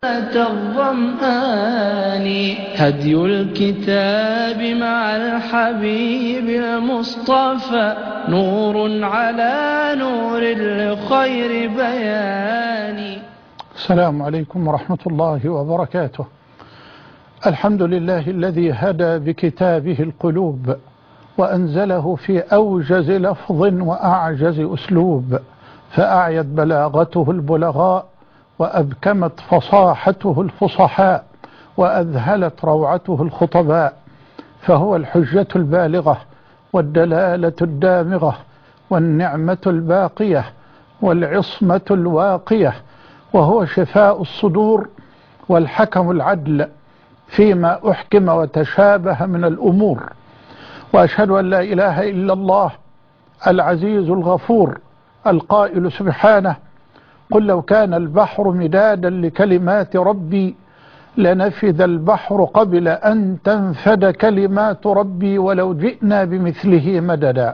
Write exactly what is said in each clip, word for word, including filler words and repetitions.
الظمآن هدي الكتاب مع الحبيب المصطفى نور على نور لخير بيان. السلام عليكم ورحمة الله وبركاته. الحمد لله الذي هدى بكتابه القلوب وأنزله في أوجز لفظ وأعجز أسلوب، فأعيت بلاغته البلغاء وأبكمت فصاحته الفصحاء وأذهلت روعته الخطباء، فهو الحجة البالغة والدلالة الدامغة والنعمة الباقية والعصمة الواقية، وهو شفاء الصدور والحكم العدل فيما أحكم وتشابه من الأمور. وأشهد أن لا إله إلا الله العزيز الغفور القائل سبحانه: قل لو كان البحر مدادا لكلمات ربي لنفذ البحر قبل أن تنفد كلمات ربي ولو جئنا بمثله مددا.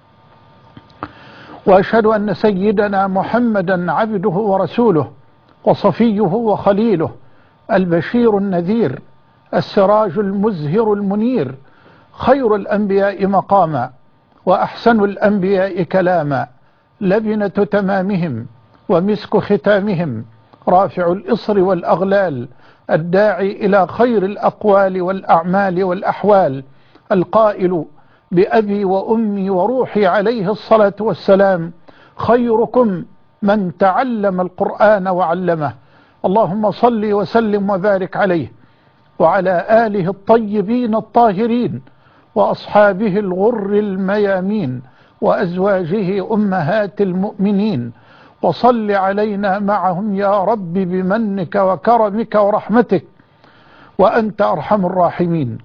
وأشهد أن سيدنا محمدا عبده ورسوله وصفيه وخليله، البشير النذير السراج المزهر المنير، خير الأنبياء مقاما وأحسن الأنبياء كلاما، لبنة تمامهم ومسك ختامهم، رافع الإصر والأغلال، الداعي إلى خير الأقوال والأعمال والأحوال، القائل بأبي وأمي وروحي عليه الصلاة والسلام: خيركم من تعلم القرآن وعلمه. اللهم صل وسلم وبارك عليه وعلى آله الطيبين الطاهرين وأصحابه الغر الميامين وأزواجه أمهات المؤمنين، وصل علينا معهم يا رب بمنك وكرمك ورحمتك وأنت أرحم الراحمين.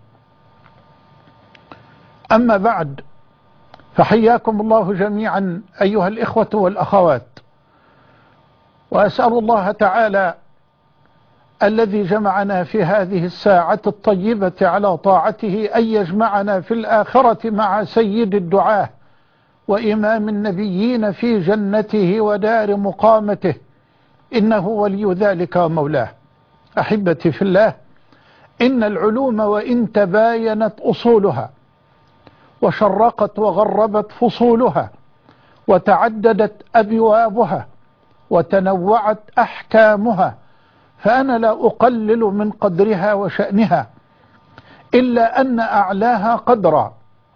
أما بعد، فحياكم الله جميعا أيها الإخوة والأخوات، وأسأل الله تعالى الذي جمعنا في هذه الساعة الطيبة على طاعته أن يجمعنا في الآخرة مع سيد الدعاة وإمام النبيين في جنته ودار مقامته، إنه ولي ذلك ومولاه. أحبتي في الله، إن العلوم وإن تباينت أصولها وشرقت وغربت فصولها وتعددت أبوابها وتنوعت أحكامها، فأنا لا أقلل من قدرها وشأنها، إلا أن أعلاها قدرا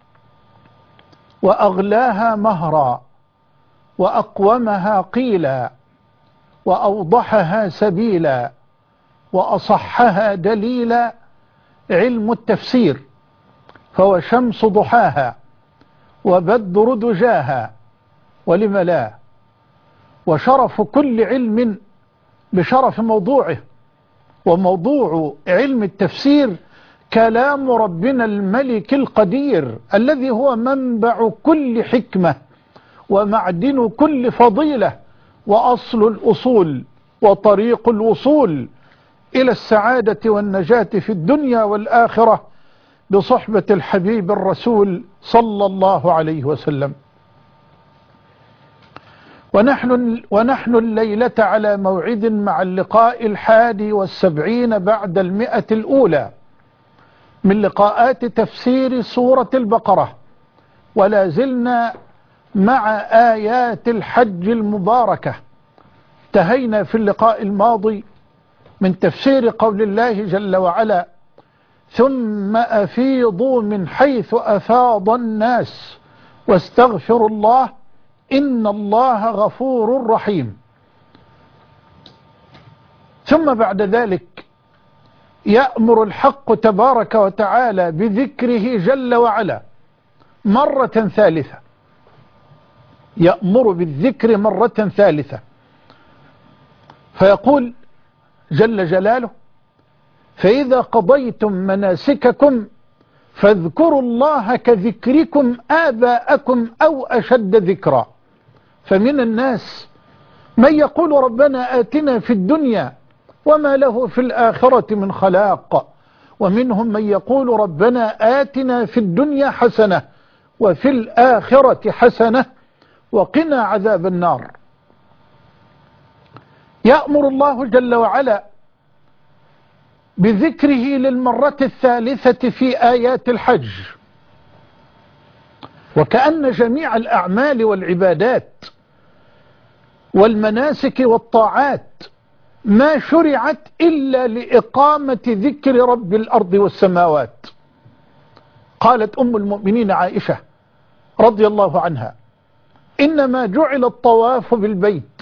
وأغلاها مهرا وأقومها قيلا وأوضحها سبيلا وأصحها دليلا علم التفسير، فهو شمس ضحاها وبدر دجاها، ولم لا، وشرف كل علم بشرف موضوعه، وموضوع علم التفسير كلام ربنا الملك القدير الذي هو منبع كل حكمة ومعدن كل فضيلة وأصل الأصول وطريق الوصول إلى السعادة والنجاة في الدنيا والآخرة بصحبة الحبيب الرسول صلى الله عليه وسلم. ونحن, ونحن الليلة على موعد مع اللقاء الحادي والسبعين بعد المئة الأولى من لقاءات تفسير سورة البقرة، ولا زلنا مع آيات الحج المباركة. انتهينا في اللقاء الماضي من تفسير قول الله جل وعلا: ثم أفيضوا من حيث أفاض الناس واستغفروا الله إن الله غفور رحيم. ثم بعد ذلك يأمر الحق تبارك وتعالى بذكره جل وعلا مرة ثالثة، يأمر بالذكر مرة ثالثة، فيقول جل جلاله: فإذا قضيتم مناسككم فاذكروا الله كذكركم آباءكم أو أشد ذكرا. فمن الناس من يقول ربنا آتنا في الدنيا وما له في الآخرة من خلاق، ومنهم من يقول ربنا آتنا في الدنيا حسنة وفي الآخرة حسنة وقنا عذاب النار. يأمر الله جل وعلا بذكره للمرة الثالثة في آيات الحج، وكأن جميع الأعمال والعبادات والمناسك والطاعات ما شرعت إلا لإقامة ذكر رب الأرض والسماوات. قالت أم المؤمنين عائشة رضي الله عنها: إنما جعل الطواف بالبيت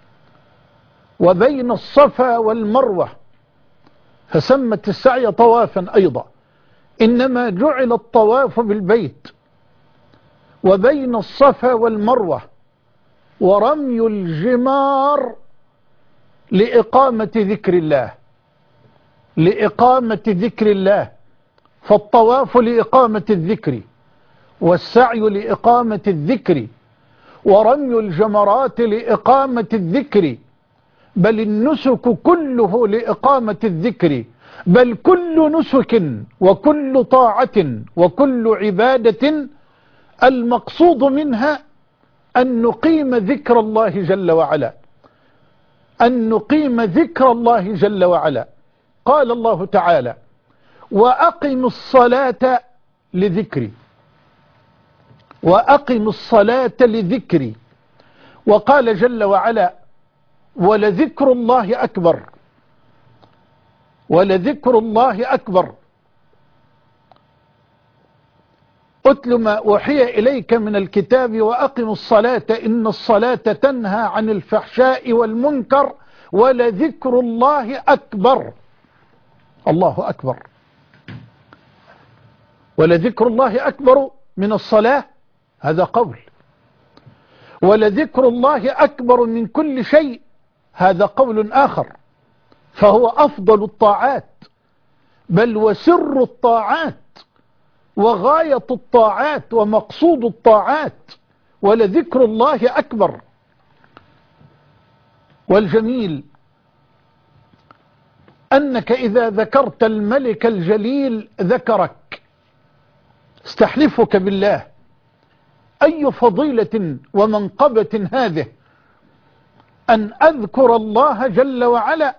وبين الصفا والمروة، فسمت السعي طوافا أيضا، إنما جعل الطواف بالبيت وبين الصفا والمروة ورمي الجمار لإقامة ذكر الله، لإقامة ذكر الله. فالطواف لإقامة الذكر، والسعي لإقامة الذكر، ورمي الجمرات لإقامة الذكر، بل النسك كله لإقامة الذكر، بل كل نسك وكل طاعة وكل عبادة المقصود منها أن نقيم ذكر الله جل وعلا، أن نقيم ذكر الله جل وعلا. قال الله تعالى: وأقم الصلاة لذكري، وأقم الصلاة لذكري. وقال جل وعلا: ولذكر الله أكبر، ولذكر الله أكبر. أتل ما أوحي إليك من الكتاب وأقم الصلاة إن الصلاة تنهى عن الفحشاء والمنكر ولذكر الله أكبر. الله أكبر. ولذكر الله أكبر من الصلاة، هذا قول. ولذكر الله أكبر من كل شيء، هذا قول آخر. فهو أفضل الطاعات، بل وسر الطاعات وغاية الطاعات ومقصود الطاعات. ولذكر الله أكبر. والجميل أنك إذا ذكرت الملك الجليل ذكرك. استحلفك بالله، أي فضيلة ومنقبة هذه، أن أذكر الله جل وعلا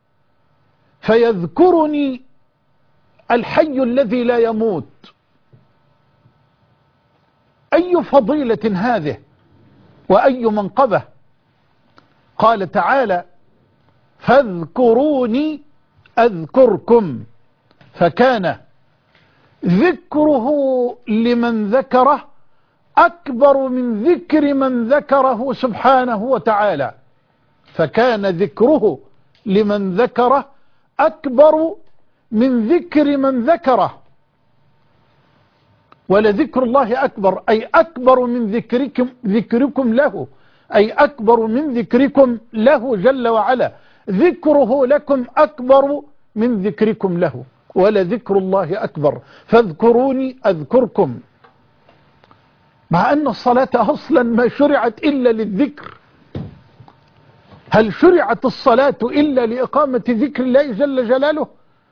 فيذكرني الحي الذي لا يموت. أي فضيلة هذه وأي منقبة. قال تعالى: فاذكروني أذكركم. فكان ذكره لمن ذكره أكبر من ذكر من ذكره سبحانه وتعالى. فكان ذكره لمن ذكره أكبر من ذكر من ذكره. ولذكر الله أكبر، أي أكبر من ذكركم, ذكركم له، أي أكبر من ذكركم له جل وعلا. ذكره لكم أكبر من ذكركم له. ولذكر الله أكبر. فاذكروني أذكركم. مع أن الصلاة أصلا ما شرعت إلا للذكر. هل شرعت الصلاة إلا لإقامة ذكر الله جل جلاله؟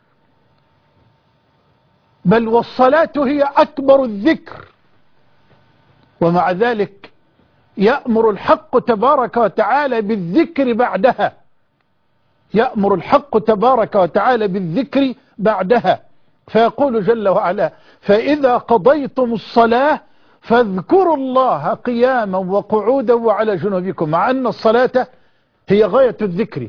بل والصلاة هي أكبر الذكر. ومع ذلك يأمر الحق تبارك وتعالى بالذكر بعدها. يأمر الحق تبارك وتعالى بالذكر بعدها. فيقول جل وعلا: فإذا قضيتم الصلاة فاذكروا الله قياما وقعودا وعلى جنوبكم. مع أن الصلاة هي غاية الذكر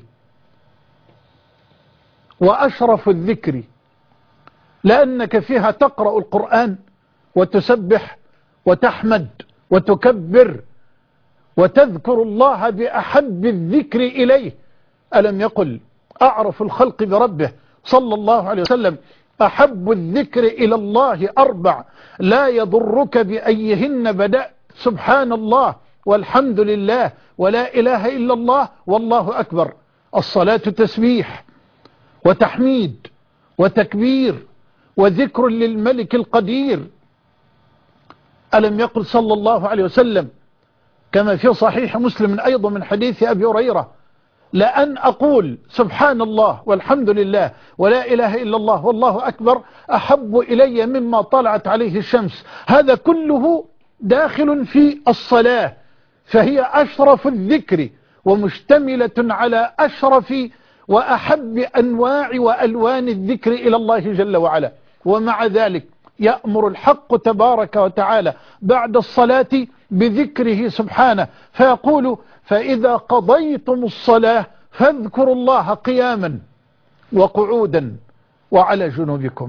وأشرف الذكر، لأنك فيها تقرأ القرآن وتسبح وتحمد وتكبر وتذكر الله بأحب الذكر إليه. ألم يقل أعرف الخلق بربه صلى الله عليه وسلم: أحب الذكر إلى الله أربع لا يضرك بأيهن بدأت، سبحان الله والحمد لله ولا إله إلا الله والله أكبر. الصلاة تسبيح وتحميد وتكبير وذكر للملك القدير. ألم يقل صلى الله عليه وسلم كما في صحيح مسلم أيضا من حديث أبي هريرة: لأن أقول سبحان الله والحمد لله ولا إله إلا الله والله أكبر أحب إلي مما طلعت عليه الشمس. هذا كله داخل في الصلاة، فهي أشرف الذكر ومشتملة على أشرف وأحب أنواع وألوان الذكر إلى الله جل وعلا. ومع ذلك يأمر الحق تبارك وتعالى بعد الصلاة بذكره سبحانه، فيقول: فإذا قضيتم الصلاة فاذكروا الله قياما وقعودا وعلى جنوبكم.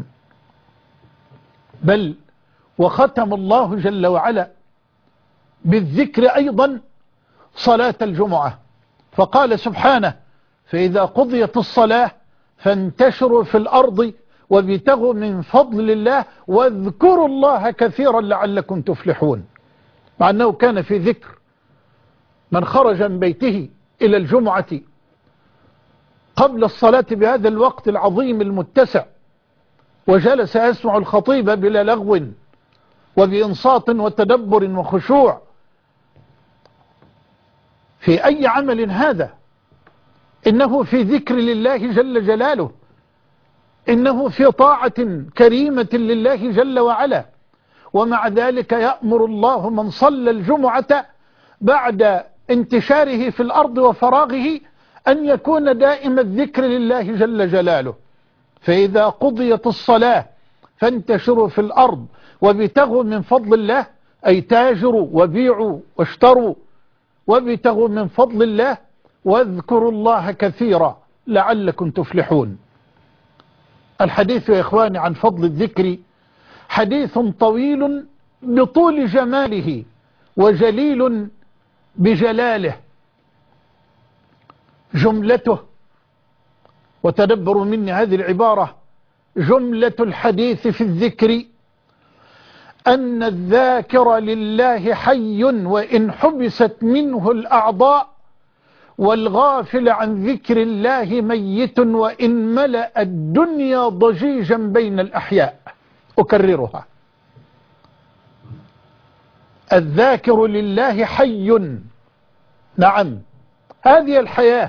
بل وختم الله جل وعلا بالذكر أيضا صلاة الجمعة، فقال سبحانه: فإذا قضيت الصلاة فانتشروا في الأرض وابتغوا من فضل الله واذكروا الله كثيرا لعلكم تفلحون. مع أنه كان في ذكر من خرج من بيته إلى الجمعة قبل الصلاة بهذا الوقت العظيم المتسع وجلس يسمع الخطيب بلا لغو وبإنصات وتدبر وخشوع، في أي عمل هذا؟ إنه في ذكر لله جل جلاله، إنه في طاعة كريمة لله جل وعلا. ومع ذلك يأمر الله من صلى الجمعة بعد انتشاره في الأرض وفراغه أن يكون دائم الذكر لله جل جلاله. فإذا قضيت الصلاة فانتشروا في الأرض وابتغوا من فضل الله، أي تاجروا وبيعوا واشتروا وابتغوا من فضل الله واذكروا الله كثيرا لعلكم تفلحون. الحديث يا إخواني عن فضل الذكر حديث طويل بطول جماله وجليل بجلاله. جملته، وتدبروا مني هذه العبارة، جملة الحديث في الذكر أن الذاكر لله حي وإن حبست منه الأعضاء، والغافل عن ذكر الله ميت وإن ملأ الدنيا ضجيجا بين الأحياء. أكررها: الذاكر لله حي، نعم هذه الحياة،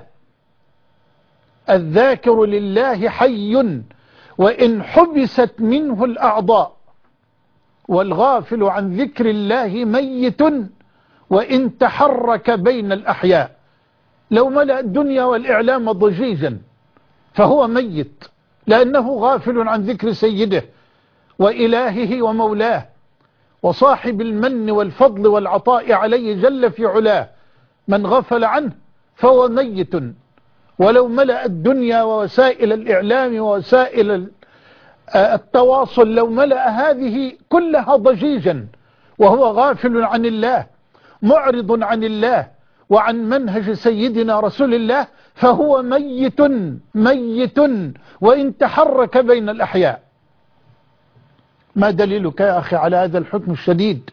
الذاكر لله حي وإن حبست منه الأعضاء، والغافل عن ذكر الله ميت وإن تحرك بين الأحياء. لو ملأ الدنيا والإعلام ضجيجا فهو ميت، لأنه غافل عن ذكر سيده وإلهه ومولاه وصاحب المن والفضل والعطاء عليه جل في علاه. من غفل عنه فهو ميت. ولو ملأ الدنيا ووسائل الإعلام ووسائل التواصل، لو ملأ هذه كلها ضجيجا وهو غافل عن الله معرض عن الله وعن منهج سيدنا رسول الله، فهو ميت ميت وإن تحرك بين الأحياء. ما دليلك يا أخي على هذا الحكم الشديد؟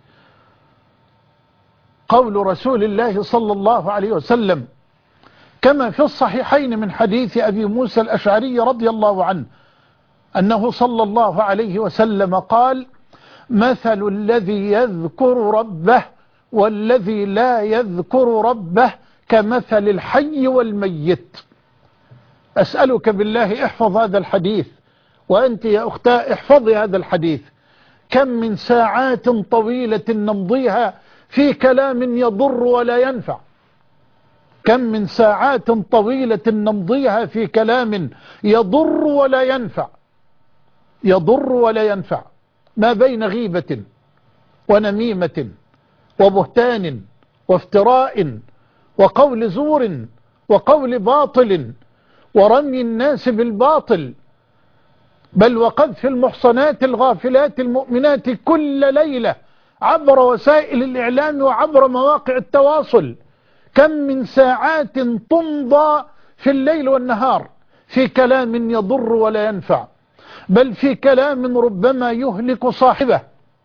قول رسول الله صلى الله عليه وسلم كما في الصحيحين من حديث أبي موسى الأشعري رضي الله عنه أنه صلى الله عليه وسلم قال: مثل الذي يذكر ربه والذي لا يذكر ربه كمثل الحي والميت. أسألك بالله احفظ هذا الحديث، وأنت يا أختاه احفظي هذا الحديث. كم من ساعات طويلة نمضيها في كلام يضر ولا ينفع، كم من ساعات طويلة نمضيها في كلام يضر ولا ينفع، يضر ولا ينفع، ما بين غيبة ونميمة وبهتان وافتراء وقول زور وقول باطل ورمي الناس بالباطل، بل وقذف المحصنات الغافلات المؤمنات كل ليلة عبر وسائل الإعلام وعبر مواقع التواصل. كم من ساعات تمضى في الليل والنهار في كلام يضر ولا ينفع، بل في كلام ربما يهلك صاحبه،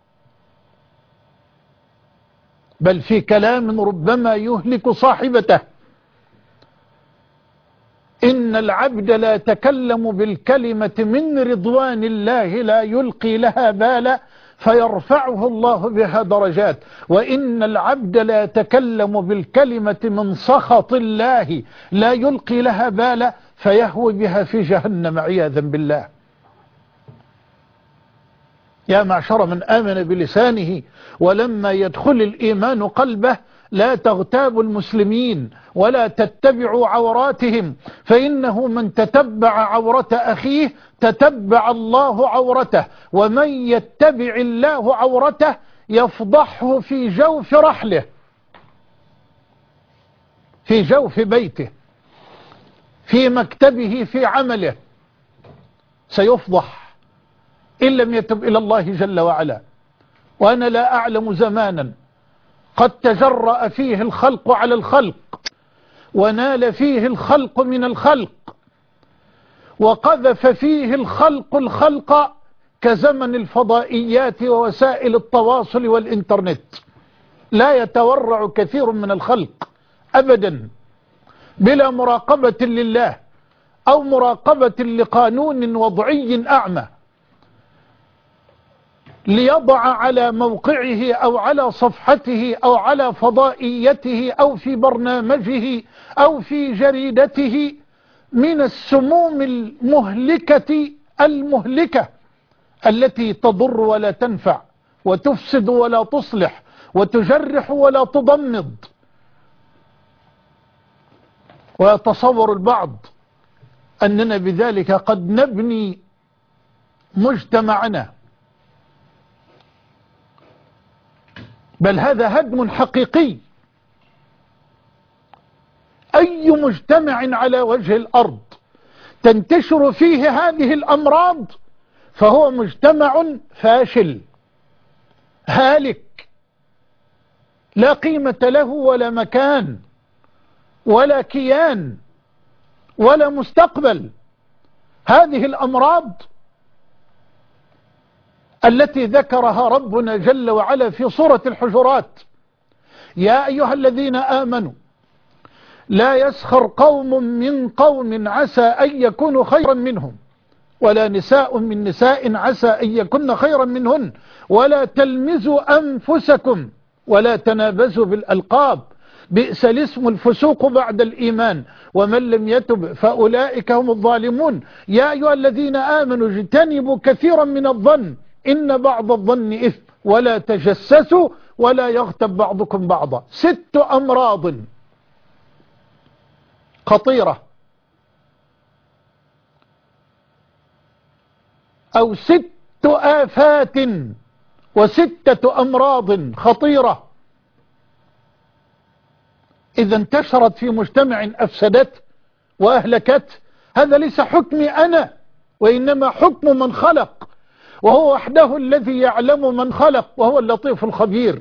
بل في كلام ربما يهلك صاحبته. إن العبد لا يتكلم بالكلمة من رضوان الله لا يلقي لها بالا فيرفعه الله بها درجات، وإن العبد لا يتكلم بالكلمة من سخط الله لا يلقي لها بالا فيهوي بها في جهنم عياذا بالله. يا معشر من آمن بلسانه ولما يدخل الإيمان قلبه لا تغتابوا المسلمين ولا تتبعوا عوراتهم، فإنه من تتبع عورة أخيه تتبع الله عورته، ومن يتبع الله عورته يفضحه في جوف رحله، في جوف بيته، في مكتبه، في عمله، سيفضح إن لم يتب إلى الله جل وعلا. وأنا لا أعلم زمانا قد تجرأ فيه الخلق على الخلق ونال فيه الخلق من الخلق وقذف فيه الخلق الخلق كزمن الفضائيات ووسائل التواصل والإنترنت. لا يتورع كثير من الخلق أبدا بلا مراقبة لله أو مراقبة لقانون وضعي أعمى ليضع على موقعه أو على صفحته أو على فضائيته أو في برنامجه أو في جريدته من السموم المهلكة المهلكة التي تضر ولا تنفع وتفسد ولا تصلح وتجرح ولا تضمد. ويتصور البعض أننا بذلك قد نبني مجتمعنا، بل هذا هدم حقيقي. أي مجتمع على وجه الأرض تنتشر فيه هذه الأمراض فهو مجتمع فاشل هالك، لا قيمة له ولا مكان ولا كيان ولا مستقبل. هذه الأمراض التي ذكرها ربنا جل وعلا في سورة الحجرات: يا أيها الذين آمنوا لا يسخر قوم من قوم عسى أن يكونوا خيرا منهم ولا نساء من نساء عسى أن يكون خيرا منهن ولا تلمزوا أنفسكم ولا تنابزوا بالألقاب بئس الاسم الفسوق بعد الإيمان ومن لم يتب فأولئك هم الظالمون. يا أيها الذين آمنوا اجتنبوا كثيرا من الظن إن بعض الظن إثم ولا تجسسوا ولا يغتب بعضكم بعضا. ست أمراض خطيرة أو ست آفات وستة أمراض خطيرة إذا انتشرت في مجتمع أفسدت وأهلكت. هذا ليس حكمي أنا وإنما حكم من خلق، وهو وحده الذي يعلم من خلق وهو اللطيف الخبير.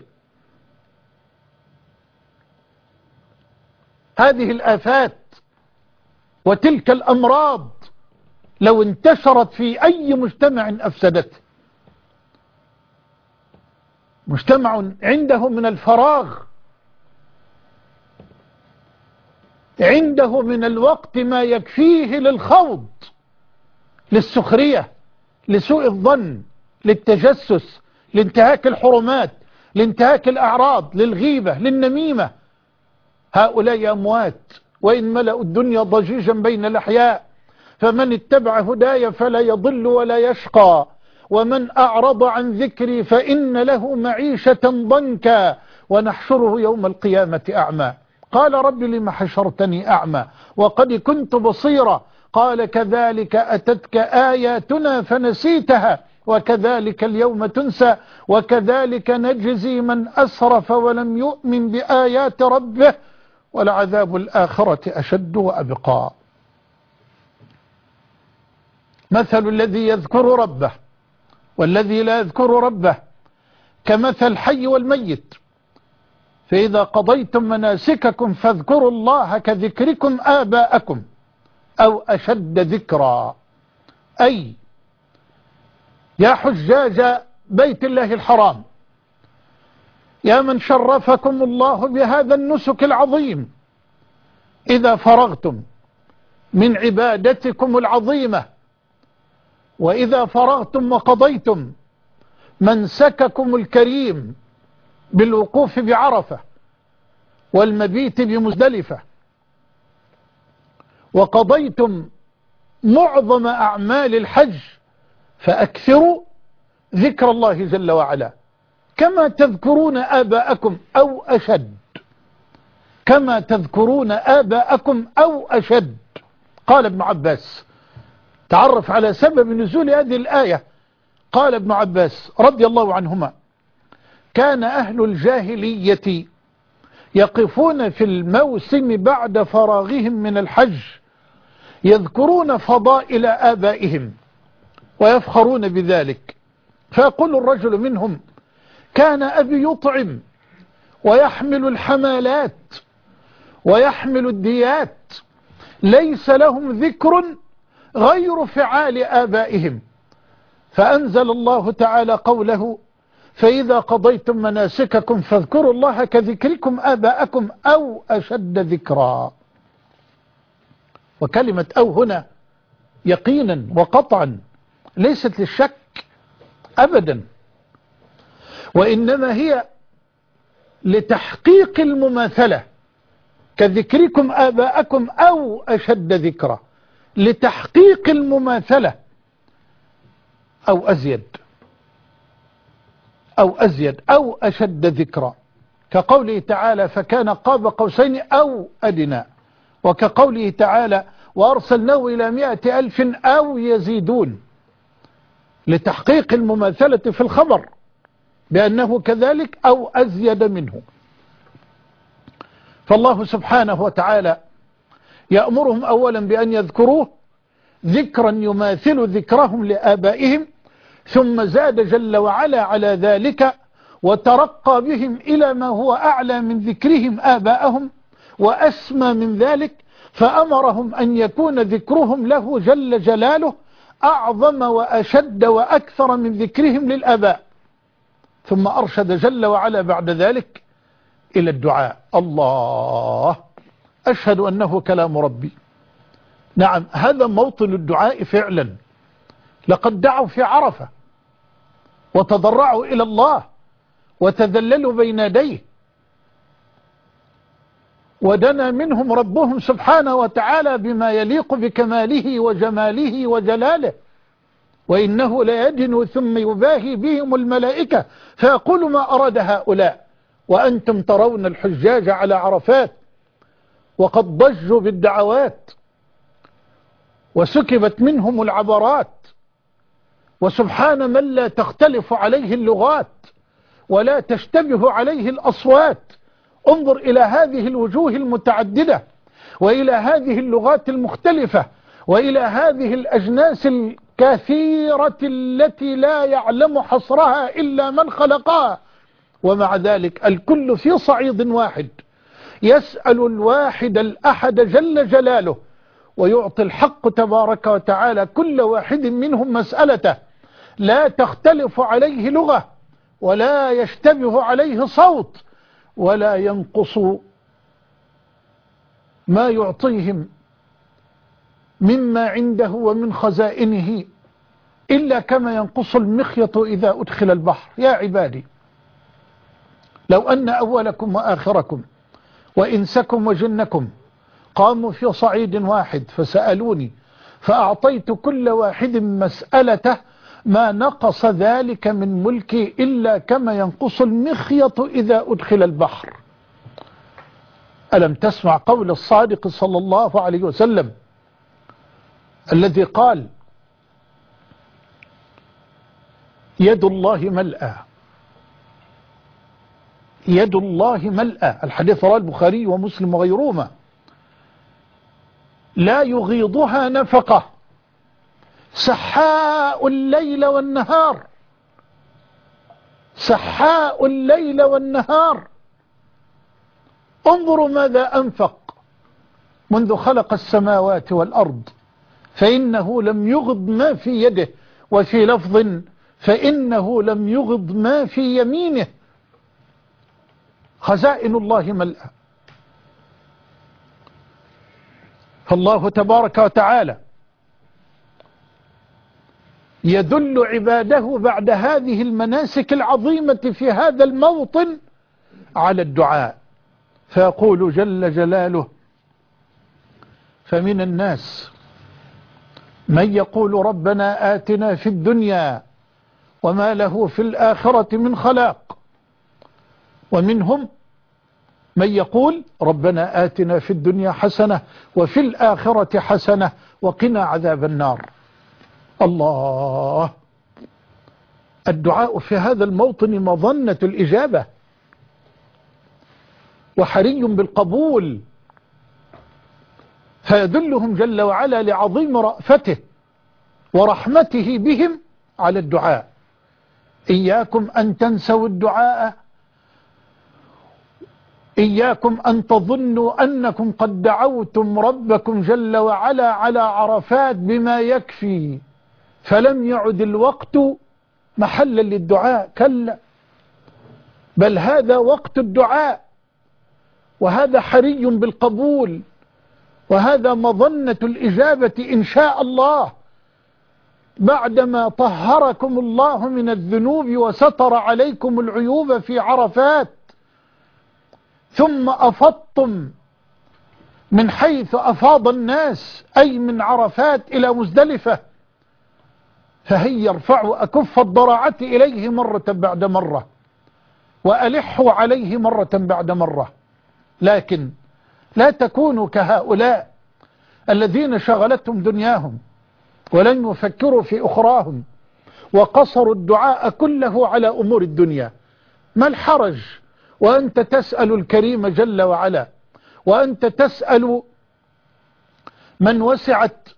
هذه الآفات وتلك الأمراض لو انتشرت في أي مجتمع أفسدته. مجتمع عنده من الفراغ، عنده من الوقت ما يكفيه للخوض، للسخرية، لسوء الظن، للتجسس، لانتهاك الحرمات، لانتهاك الأعراض، للغيبة، للنميمة. هؤلاء أموات وإن ملأوا الدنيا ضجيجا بين الأحياء، فمن اتبع هداي فلا يضل ولا يشقى ومن أعرض عن ذكري فإن له معيشة ضنكا ونحشره يوم القيامة أعمى. قال رب لم حشرتني أعمى وقد كنت بصيرا قال كذلك أتتك آياتنا فنسيتها وكذلك اليوم تنسى وكذلك نجزي من أسرف ولم يؤمن بآيات ربه ولعذاب الآخرة أشد وأبقى. مثل الذي يذكر ربه والذي لا يذكر ربه كمثل الحي والميت، فإذا قضيتم مناسككم فاذكروا الله كذكركم آباءكم أو أشد ذكرا. أي يا حجاج بيت الله الحرام، يا من شرفكم الله بهذا النسك العظيم، إذا فرغتم من عبادتكم العظيمة وإذا فرغتم وقضيتم منسككم الكريم بالوقوف بعرفة والمبيت بمزدلفة وقضيتم معظم أعمال الحج فأكثروا ذكر الله جل وعلا كما تذكرون آباءكم أو أشد. كما تذكرون آباءكم أو أشد. قال ابن عباس، تعرف على سبب نزول هذه الآية. قال ابن عباس رضي الله عنهما: كان أهل الجاهلية يقفون في الموسم بعد فراغهم من الحج يذكرون فضائل آبائهم ويفخرون بذلك، فيقول الرجل منهم: كان أبي يطعم ويحمل الحمالات ويحمل الديات، ليس لهم ذكر غير فعال آبائهم. فأنزل الله تعالى قوله: فإذا قضيتم مناسككم فاذكروا الله كذكركم آباءكم أو أشد ذكرا. وكلمة أو هنا يقينا وقطعا ليست للشك أبدا، وإنما هي لتحقيق المماثلة، كذكركم آباءكم أو أشد ذكرا، لتحقيق المماثلة، أو أزيد أو أزيد أو أشد ذكرا، كقوله تعالى: فكان قاب قوسين أو أدنى، وكقوله تعالى: وأرسلناه إلى مائة ألف أو يزيدون، لتحقيق المماثلة في الخبر بأنه كذلك أو أزيد منه. فالله سبحانه وتعالى يأمرهم أولا بأن يذكروه ذكرا يماثل ذكرهم لآبائهم، ثم زاد جل وعلا على ذلك وترقى بهم إلى ما هو أعلى من ذكرهم آباءهم وأسمى من ذلك، فأمرهم أن يكون ذكرهم له جل جلاله أعظم وأشد وأكثر من ذكرهم للآباء. ثم أرشد جل وعلا بعد ذلك إلى الدعاء. الله، أشهد أنه كلام ربي. نعم، هذا موطن الدعاء فعلا. لقد دعوا في عرفة وتضرعوا إلى الله وتذللوا بين يديه، ودنا منهم ربهم سبحانه وتعالى بما يليق بكماله وجماله وجلاله، وإنه ليدن ثم يباهي بهم الملائكة فيقول: ما أراد هؤلاء وأنتم ترون الحجاج على عرفات وقد ضجوا بالدعوات وسكبت منهم العبرات، وسبحان من لا تختلف عليه اللغات ولا تشتبه عليه الأصوات. انظر إلى هذه الوجوه المتعددة، وإلى هذه اللغات المختلفة، وإلى هذه الأجناس الكثيرة التي لا يعلم حصرها إلا من خلقها، ومع ذلك الكل في صعيد واحد يسأل الواحد الأحد جل جلاله، ويعطي الحق تبارك وتعالى كل واحد منهم مسألته، لا تختلف عليه لغة ولا يشتبه عليه صوت ولا ينقص ما يعطيهم مما عنده ومن خزائنه إلا كما ينقص المخيط إذا أدخل البحر. يا عبادي، لو أن أولكم وآخركم وإنسكم وجنكم قاموا في صعيد واحد فسألوني فأعطيت كل واحد مسألته ما نقص ذلك من ملكي إلا كما ينقص المخيط إذا أدخل البحر. ألم تسمع قول الصادق صلى الله عليه وسلم الذي قال: يد الله ملأى، يد الله ملأى، الحديث رواه البخاري ومسلم وغيرهما، لا يغيضها نفقة، سحاء الليل والنهار، سحاء الليل والنهار. انظروا ماذا أنفق منذ خلق السماوات والأرض، فإنه لم يغض ما في يده، وفي لفظ فإنه لم يغض ما في يمينه. خزائن الله ملأى. فالله تبارك وتعالى يدل عباده بعد هذه المناسك العظيمة في هذا الموطن على الدعاء، فيقول جل جلاله: فمن الناس من يقول ربنا آتنا في الدنيا وما له في الآخرة من خلاق، ومنهم من يقول ربنا آتنا في الدنيا حسنة وفي الآخرة حسنة وقنا عذاب النار. الله، الدعاء في هذا الموطن مظنة الإجابة وحري بالقبول، فيدلهم جل وعلا لعظيم رأفته ورحمته بهم على الدعاء. إياكم أن تنسوا الدعاء، إياكم أن تظنوا أنكم قد دعوتم ربكم جل وعلا على عرفات بما يكفي فلم يعد الوقت محلا للدعاء. كلا، بل هذا وقت الدعاء، وهذا حري بالقبول، وهذا مظنة الإجابة إن شاء الله، بعدما طهركم الله من الذنوب وستر عليكم العيوب في عرفات، ثم أفضتم من حيث أفاض الناس، أي من عرفات إلى مزدلفة، فهي يرفعوا أكف الضراعة إليه مرة بعد مرة وألحوا عليه مرة بعد مرة. لكن لا تكونوا كهؤلاء الذين شغلتهم دنياهم ولن يفكروا في أخراهم وقصروا الدعاء كله على أمور الدنيا. ما الحرج وأنت تسأل الكريم جل وعلا، وأنت تسأل من وسعت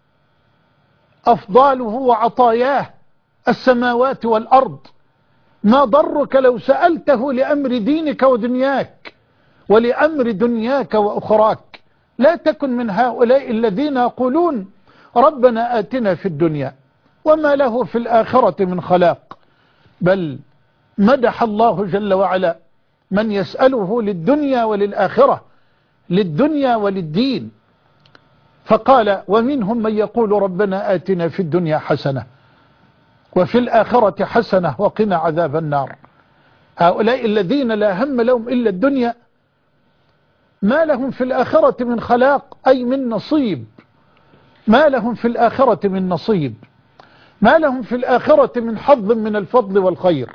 أفضاله وعطاياه السماوات والأرض؟ ما ضرك لو سألته لأمر دينك ودنياك ولأمر دنياك وأخراك. لا تكن من هؤلاء الذين يقولون ربنا آتنا في الدنيا وما له في الآخرة من خلاق، بل مدح الله جل وعلا من يسأله للدنيا وللآخرة، للدنيا وللدين، فقال ومنهم من يقول ربنا آتنا في الدنيا حسنة وفي الآخرة حسنة وقنا عذاب النار. هؤلاء الذين لا هم لهم إلا الدنيا ما لهم في الآخرة من خلاق، أي من نصيب. ما لهم في الآخرة من نصيب، ما لهم في الآخرة من حظ من الفضل والخير.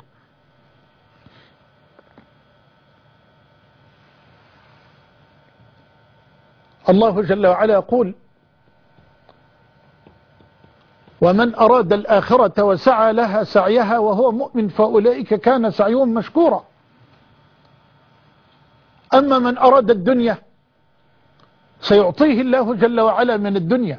الله جل وعلا يقول ومن أراد الآخرة وسعى لها سعيها وهو مؤمن فأولئك كان سعيهم مشكورا. أما من أراد الدنيا سيعطيه الله جل وعلا من الدنيا.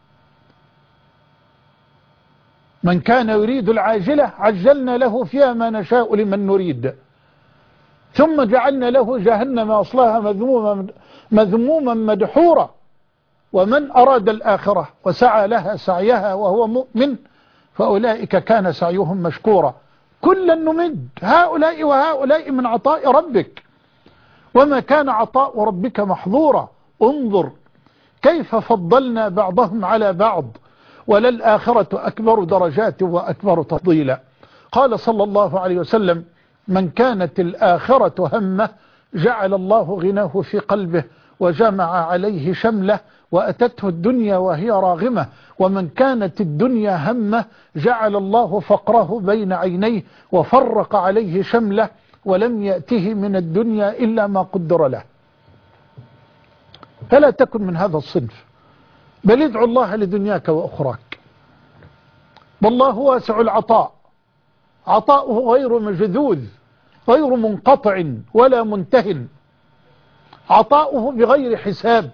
من كان يريد العاجلة عجلنا له فيها ما نشاء لمن نريد ثم جعلنا له جهنم يصلاها مذموما مذموما مدحورا. ومن أراد الآخرة وسعى لها سعيها وهو مؤمن فأولئك كان سعيهم مشكورا. كلا نمد هؤلاء وهؤلاء من عطاء ربك وما كان عطاء ربك محظورا. انظر كيف فضلنا بعضهم على بعض وللآخرة أكبر درجات وأكبر تفضيلا. قال صلى الله عليه وسلم من كانت الآخرة همه جعل الله غناه في قلبه وجمع عليه شمله وأتته الدنيا وهي راغمة، ومن كانت الدنيا همه جعل الله فقره بين عينيه وفرق عليه شمله ولم يأته من الدنيا إلا ما قدر له. فلا تكن من هذا الصنف، بل ادعو الله لدنياك وأخراك. والله واسع العطاء، عطاؤه غير مجذوذ غير منقطع ولا منتهن، عطاؤه بغير حساب.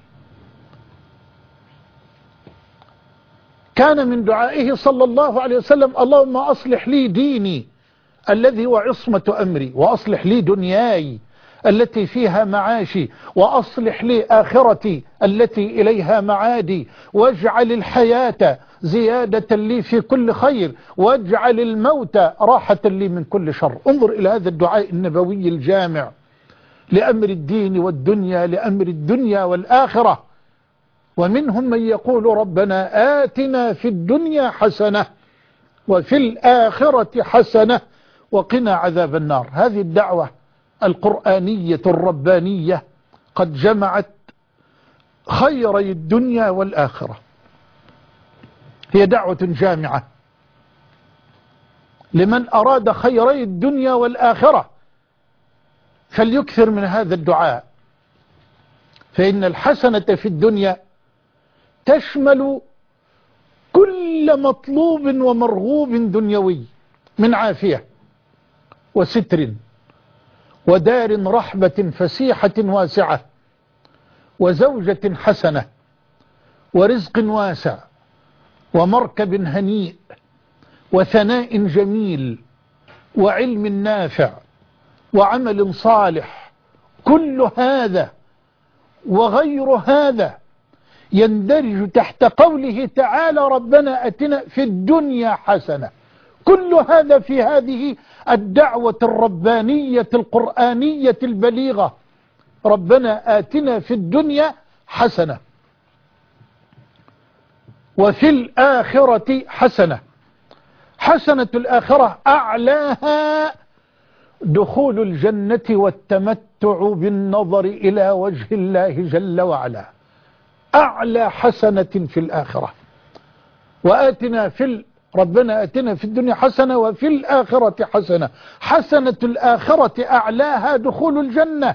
كان من دعائه صلى الله عليه وسلم اللهم أصلح لي ديني الذي هو عصمة أمري، وأصلح لي دنياي التي فيها معاشي، وأصلح لي آخرتي التي إليها معادي، واجعل الحياة زيادة لي في كل خير، واجعل الموت راحة لي من كل شر. انظر إلى هذا الدعاء النبوي الجامع لأمر الدين والدنيا، لأمر الدنيا والآخرة. ومنهم من يقول ربنا آتنا في الدنيا حسنة وفي الآخرة حسنة وقنا عذاب النار. هذه الدعوة القرآنية الربانية قد جمعت خيري الدنيا والآخرة، هي دعوة جامعة لمن أراد خيري الدنيا والآخرة. فليكثر من هذا الدعاء، فإن الحسنة في الدنيا تشمل كل مطلوب ومرغوب دنيوي من عافية وستر ودار رحبة فسيحة واسعة وزوجة حسنة ورزق واسع ومركب هنيء وثناء جميل وعلم نافع وعمل صالح. كل هذا وغير هذا يندرج تحت قوله تعالى ربنا أتنا في الدنيا حسنة. كل هذا في هذه الدعوة الربانية القرآنية البليغة، ربنا آتنا في الدنيا حسنة وفي الآخرة حسنة. حسنة الآخرة أعلاها دخول الجنة والتمتع بالنظر إلى وجه الله جل وعلا، أعلى حسنة في الآخرة. وآتنا في ال... ربنا آتنا في الدنيا حسنة وفي الآخرة حسنة. حسنة الآخرة أعلاها دخول الجنة،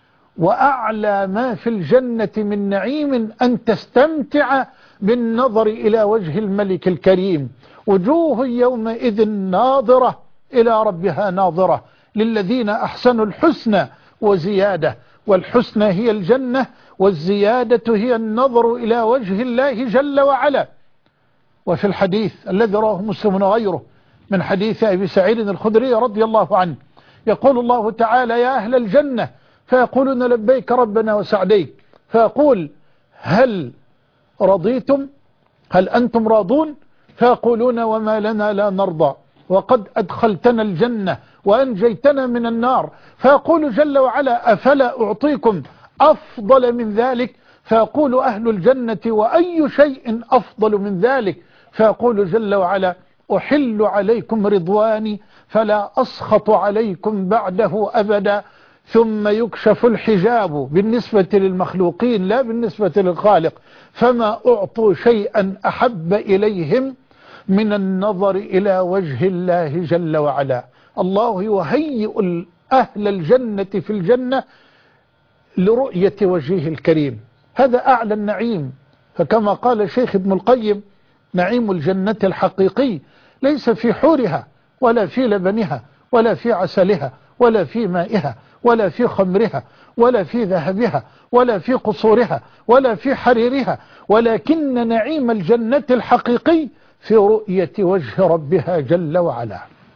وأعلى ما في الجنة من نعيم أن تستمتع بالنظر إلى وجه الملك الكريم. وجوه يومئذ ناظرة إلى ربها ناظرة، للذين أحسنوا الحسنى وزيادة، والحسنى هي الجنة والزيادة هي النظر إلى وجه الله جل وعلا. وفي الحديث الذي رواه مسلم وغيره من حديث أبي سعيد الخدري رضي الله عنه يقول الله تعالى يا أهل الجنة، فيقولون لبيك ربنا وسعديك، فيقول هل رضيتم؟ هل أنتم راضون؟ فيقولون وما لنا لا نرضى وقد أدخلتنا الجنة وأنجيتنا من النار. فيقول جل وعلا أفلا أعطيكم أفضل من ذلك؟ فيقول أهل الجنة وأي شيء أفضل من ذلك؟ فيقول جل وعلا أحل عليكم رضواني فلا أسخط عليكم بعده أبدا. ثم يكشف الحجاب بالنسبة للمخلوقين لا بالنسبة للخالق، فما أعطوا شيئا أحب إليهم من النظر إلى وجه الله جل وعلا. الله يهيئ أهل الجنة في الجنة لرؤية وجهه الكريم، هذا أعلى النعيم. فكما قال الشيخ ابن القيم نعيم الجنة الحقيقي ليس في حورها ولا في لبنها ولا في عسلها ولا في مائها ولا في خمرها ولا في ذهبها ولا في قصورها ولا في حريرها، ولكن نعيم الجنة الحقيقي في رؤية وجه ربها جل وعلا.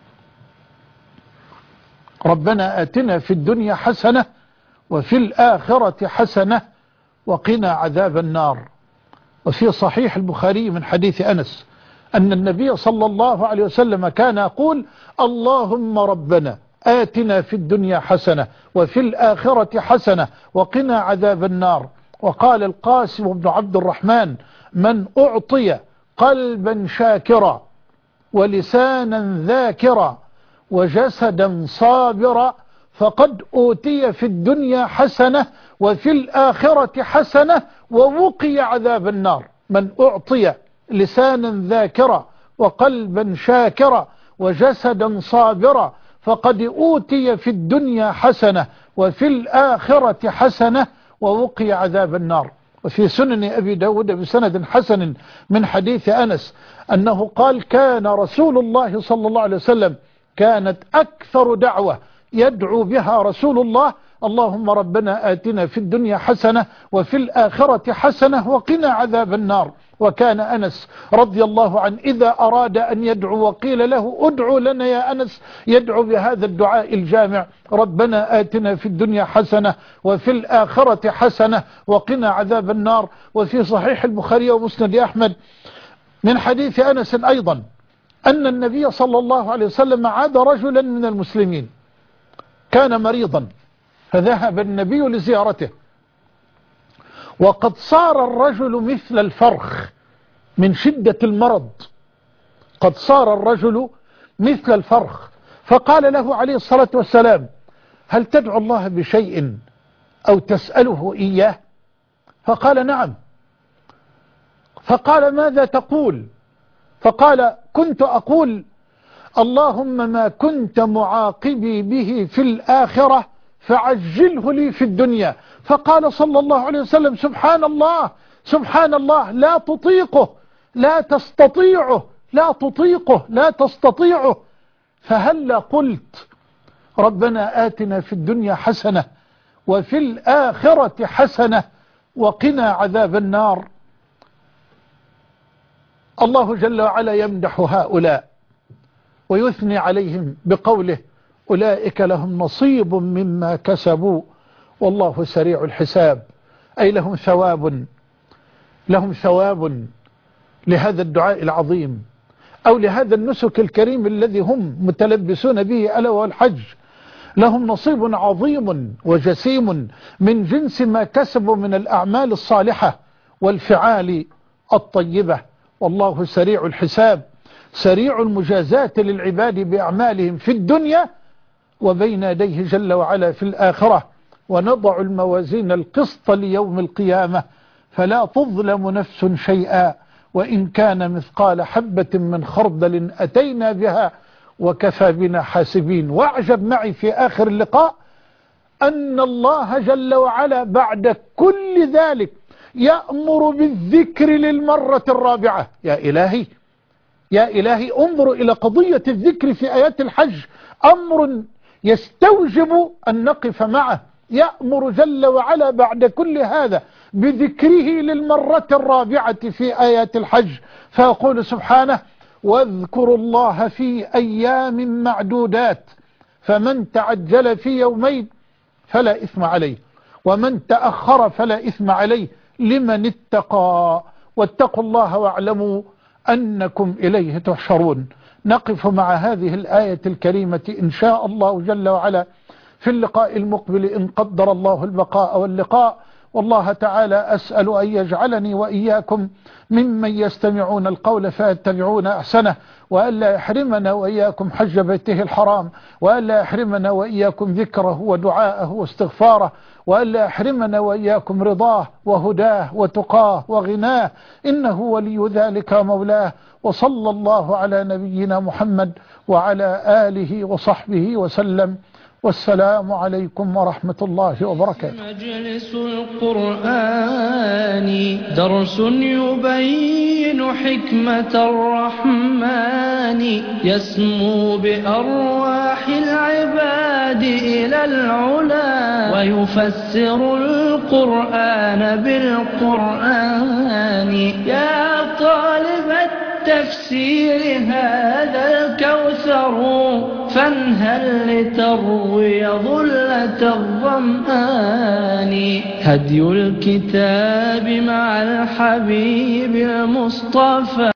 ربنا آتنا في الدنيا حسنة وفي الآخرة حسنة وقنا عذاب النار. وفي صحيح البخاري من حديث أنس أن النبي صلى الله عليه وسلم كان يقول اللهم ربنا آتنا في الدنيا حسنة وفي الآخرة حسنة وقنا عذاب النار. وقال القاسم بن عبد الرحمن من أعطي قلبا شاكرا ولسانا ذاكرا وجسدا صابرا فقد أوتي في الدنيا حسنة وفي الآخرة حسنة ووقي عذاب النار. من أعطي لسانا ذاكرا وقلبا شاكرا وجسدا صابرا فقد أوتي في الدنيا حسنة وفي الآخرة حسنة ووقي عذاب النار. وفي سنن أبي داود بسند حسن من حديث أنس أنه قال كان رسول الله صلى الله عليه وسلم كانت أكثر دعوة يدعو بها رسول الله اللهم ربنا آتنا في الدنيا حسنة وفي الآخرة حسنة وقنا عذاب النار. وكان أنس رضي الله عنه إذا أراد أن يدعو وقيل له ادعو لنا يا أنس يدعو بهذا الدعاء الجامع ربنا آتنا في الدنيا حسنة وفي الآخرة حسنة وقنا عذاب النار. وفي صحيح البخاري ومسند أحمد من حديث أنس أيضا أن النبي صلى الله عليه وسلم عاد رجلا من المسلمين كان مريضا فذهب النبي لزيارته وقد صار الرجل مثل الفرخ من شدة المرض، قد صار الرجل مثل الفرخ. فقال له عليه الصلاة والسلام هل تدعو الله بشيء أو تسأله إياه؟ فقال نعم. فقال ماذا تقول؟ فقال كنت أقول اللهم ما كنت معاقبي به في الآخرة فعجله لي في الدنيا. فقال صلى الله عليه وسلم سبحان الله سبحان الله لا تطيقه لا تستطيعه لا تطيقه لا تستطيعه. فهلا قلت ربنا آتنا في الدنيا حسنة وفي الآخرة حسنة وقنا عذاب النار. الله جل وعلا يمدح هؤلاء ويثني عليهم بقوله أولئك لهم نصيب مما كسبوا والله سريع الحساب، أي لهم ثواب لهم ثواب لهذا الدعاء العظيم أو لهذا النسك الكريم الذي هم متلبسون به ألا والحج. لهم نصيب عظيم وجسيم من جنس ما كسبوا من الأعمال الصالحة والفعال الطيبة، والله سريع الحساب سريع المجازاة للعباد بأعمالهم في الدنيا وبين يديه جل وعلا في الآخرة. ونضع الموازين القسط ليوم القيامة فلا تظلم نفس شيئا وإن كان مثقال حبة من خردل أتينا بها وكفى بنا حاسبين. واعجب معي في آخر اللقاء أن الله جل وعلا بعد كل ذلك يأمر بالذكر للمرة الرابعة. يا إلهي يا إلهي انظروا إلى قضية الذكر في آيات الحج، أمر يستوجب أن نقف معه. يأمر جل وعلا بعد كل هذا بذكره للمرة الرابعة في آيات الحج، فيقول سبحانه واذكروا الله في أيام معدودات فمن تعجل في يومين فلا إثم عليه ومن تأخر فلا إثم عليه لمن اتقى واتقوا الله واعلموا أنكم إليه تحشرون. نقف مع هذه الآية الكريمة إن شاء الله جل وعلا في اللقاء المقبل إن قدر الله البقاء واللقاء. والله تعالى أسأل أن يجعلني وإياكم ممن يستمعون القول فيتبعون أحسنه، وألا يحرمنا وإياكم حج بيته الحرام، وألا يحرمنا وإياكم ذكره ودعاءه واستغفاره، وألا يحرمنا وإياكم رضاه وهداه وتقاه وغناه، إنه ولي ذلك مولاه. وصلى الله على نبينا محمد وعلى آله وصحبه وسلم، والسلام عليكم ورحمة الله وبركاته. مجلس القرآن درس يبين حكمة الرحمن يسمو بأرواح العباد إلى العلا ويفسر القرآن بالقرآن. يا طالب التفسير هذا الكوثر فانهل لتروي ظلة الظمآن. هدي الكتاب مع الحبيب المصطفى.